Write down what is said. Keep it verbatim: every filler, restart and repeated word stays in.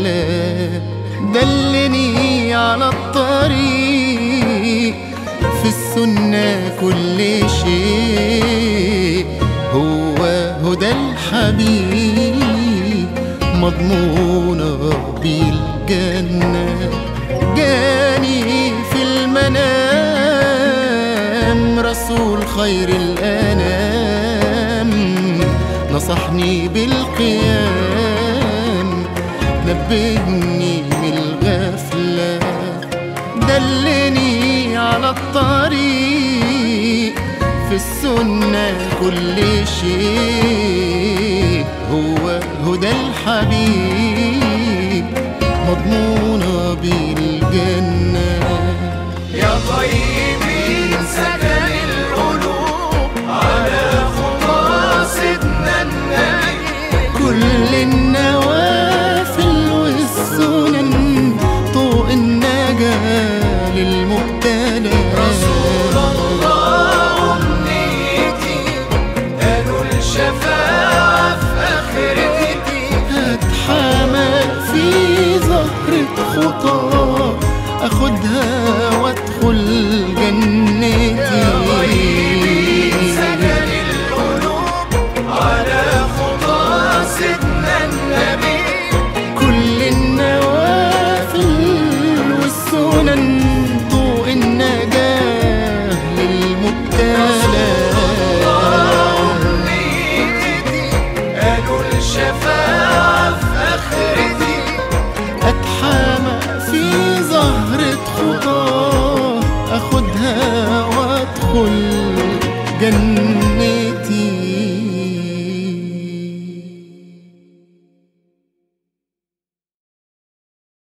الله دلني على الطريق في السنة كل شيء هو هدى الحبيب مضمونة بالجنة. جاني في المنام رسول خير الأنام نصحني بالقيام نبهني من الغفلة دلني على الطريق في السنة كل شيء هو هدى الحبيب مضمونة بالجنة. يا طيبين سكن القلوب على خطى سيدنا النبي كل النوافل والسنن طوق النجاة للمبتلى. رسول الله أمنيتي قالوا الشفاعة في آخرتي هتحمى في ظهرك خطى